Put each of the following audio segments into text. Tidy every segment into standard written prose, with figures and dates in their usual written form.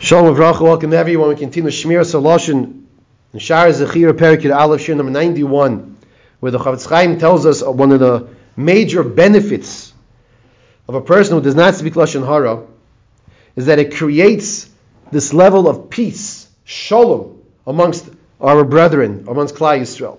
Shalom Avracha, welcome everyone. We continue Shmir Saloshin in Shar Zechira Perikid Aleph, Shir number 91, where the Chafetz Chaim tells us one of the major benefits of a person who does not speak Lashon Hara is that it creates this level of peace, Shalom, amongst our brethren, amongst Klal Yisrael.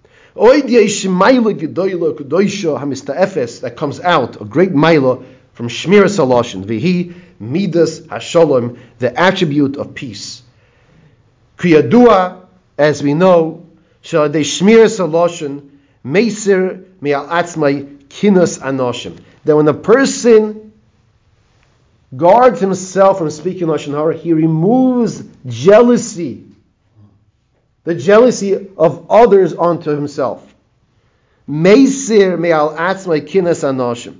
That comes out, a great Maila from Shmir Saloshin, Vihi Midas HaShalom, the attribute of peace. Kriyadua, as we know, Shadei Shmir Saloshin, Meisir Me'al Atzmai Kinas Anoshim. That when a person guards himself from speaking Lashon Hara, he removes jealousy, the jealousy of others onto himself. Meisir Me'al Atzmai Kinas Anoshim.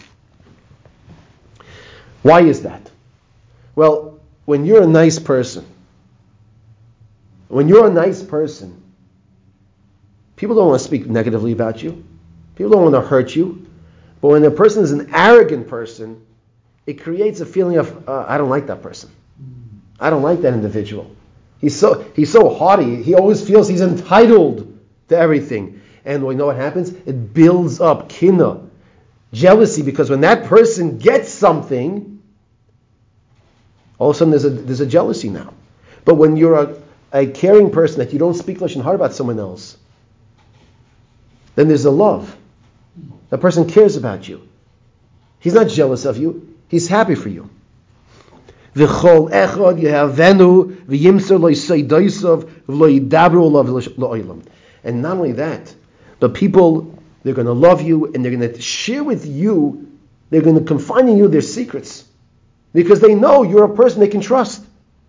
Why is that? Well, when you're a nice person, people don't want to speak negatively about you. People don't want to hurt you. But when a person is an arrogant person, it creates a feeling of, I don't like that person. I don't like that individual. He's so haughty. He always feels he's entitled to everything. And we know what happens? It builds up kina, jealousy, because when that person gets something, all of a sudden there's a jealousy now. But when you're a caring person that you don't speak Lashon Hara about someone else, then there's a love. That person cares about you. He's not jealous of you. He's happy for you. And not only that, the people, they're going to love you and they're going to share with you, they're going to confide in you their secrets. Because they know you're a person they can trust.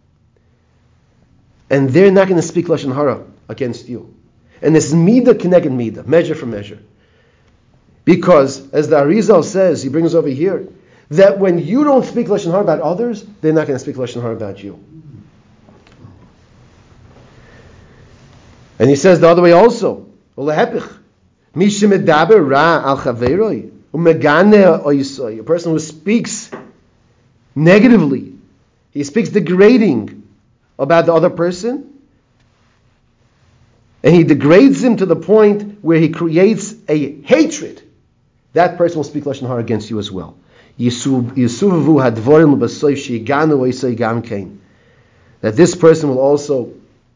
And they're not going to speak Lashon Hara against you. And this midah connected midah, measure for measure. Because, as the Arizal says, he brings over here, that when you don't speak Lashon Hara about others, they're not going to speak Lashon Hara about you. And he says the other way also, a person who speaks negatively, he speaks degrading about the other person, and he degrades him to the point where he creates a hatred, that person will speak Lashon Hara against you as well. That this person will also,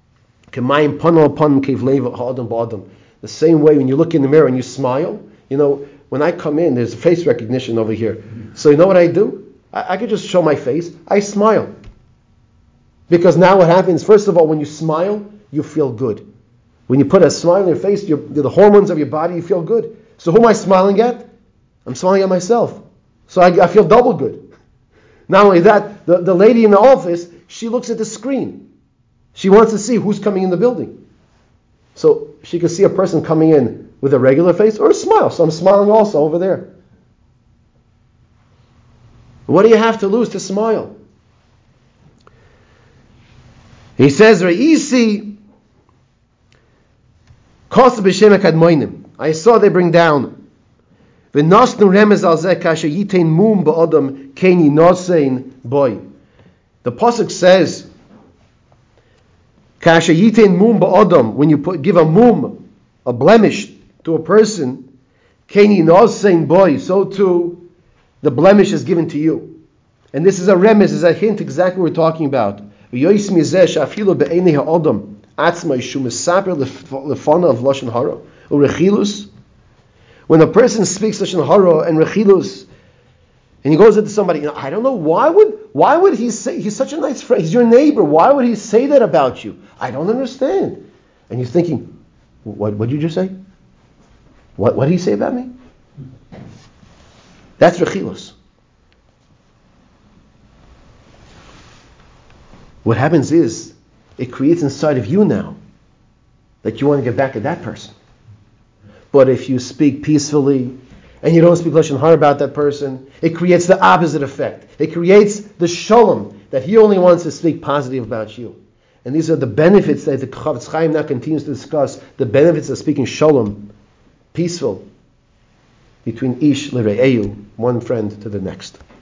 the same way when you look in the mirror and you smile, when I come in, there's face recognition over here. So you know what I do? I could just show my face. I smile. Because now what happens, first of all, when you smile, you feel good. When you put a smile on your face, the hormones of your body, you feel good. So who am I smiling at? I'm smiling at myself. So I feel double good. Not only that, the lady in the office, she looks at the screen. She wants to see who's coming in the building. So she can see a person coming in with a regular face or a smile. So I'm smiling also over there. What do you have to lose to smile? He says, Re'isi Kos b'Shem HaKadmonim. I saw they bring down V'nosnu remez al zeh kasher yitein mum ba'odam kein yinosein boy. The pasuk says, Kasher yitein mum ba'odam, when you give a mum, a blemish, to a person, kein yinosein boy, so too the blemish is given to you. And this is a remez, is a hint exactly what we're talking about. When a person speaks Lashon Hara and rechilus, and he goes into somebody, I don't know, why would he say, he's such a nice friend, he's your neighbor, why would he say that about you? I don't understand. And you're thinking, what did you just say? What did he say about me? That's rechilus. What happens is, it creates inside of you now that you want to get back at that person. But if you speak peacefully and you don't speak Lashon Hara about that person, it creates the opposite effect. It creates the shalom that he only wants to speak positive about you. And these are the benefits that the Chafetz Chaim now continues to discuss, the benefits of speaking shalom, peaceful, between ish l're'eyu, one friend to the next.